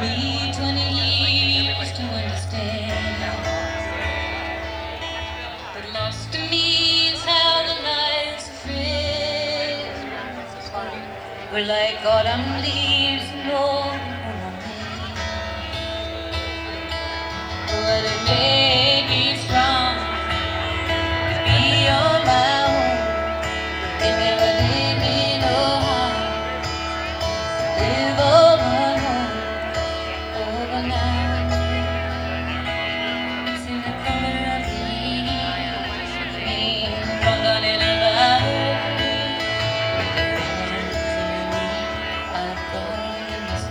me 20 years to understand. But lost to me is how the lives of friends were like autumn leaves blown on a wind. But it made me strong to be on my own. It never did me no harm to live all alone. Over now, it's in the color of the evening, drunk on in a bottle. I've gone in this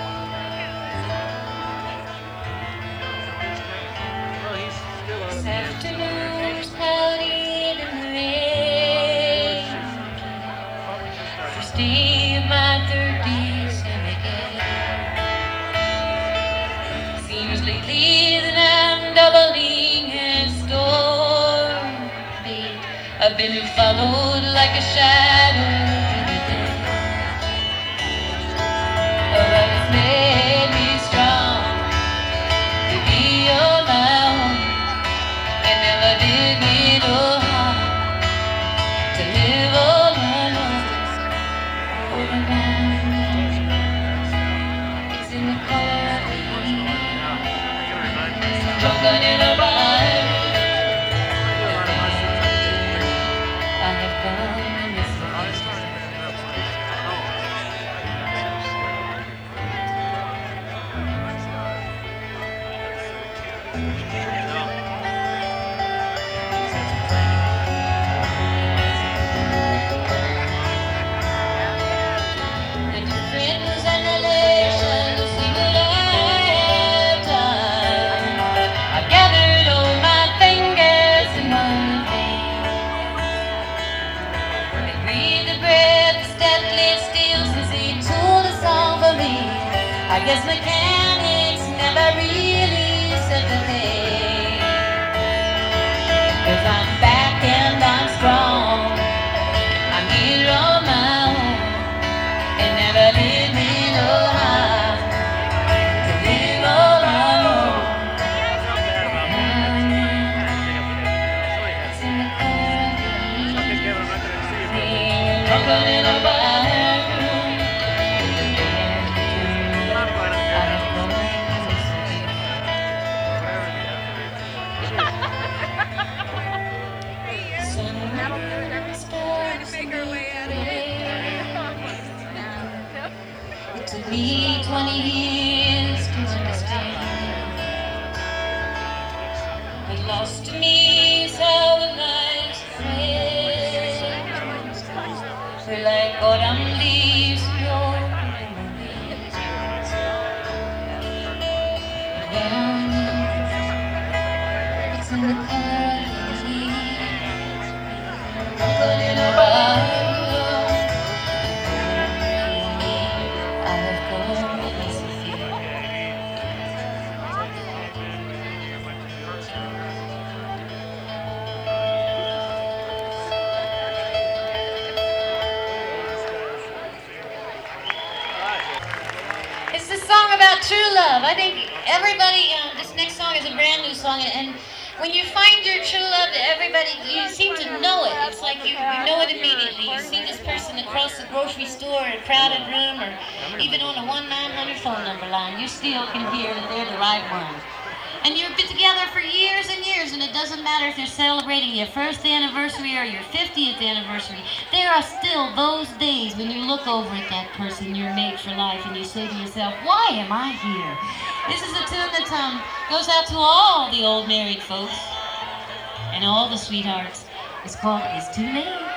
This afternoon's cloudy and rain. First day of my third December again. Seems lately that I'm doubling as storm. I've been followed like a shadow to the day. Oh, but it's made me strong to be on my own. It never did me no harm to live all alone. Over now, it's in the color of the evening, drunk on in a bar. I have gone in this I guess mechanics never really set the pace. 'Cause I'm back and I'm strong. I'm here on my own. It never did me no harm to live all alone. It's in the color of the evening, drunk in a bar. It took me 20 years to understand. But lost to me is how the lives of friends were like autumn leaves blown in the wind. Now it's in the color of the evening, but in a bar. It's a song about true love. I think everybody, this next song is a brand new song, and when you find your true love, everybody, you seem to know it. It's like you know it immediately. You see this person across the grocery store, in a crowded room, or even on a 1-900 phone number line. You still can hear that they're the right one. And you've been together for years and years, and it doesn't matter if you're celebrating your first anniversary or your 50th anniversary. There are still those days when you look over at that person you're made for life and you say to yourself, why am I here? This is a tune that goes out to all the old married folks and all the sweethearts. It's called It's Too Late.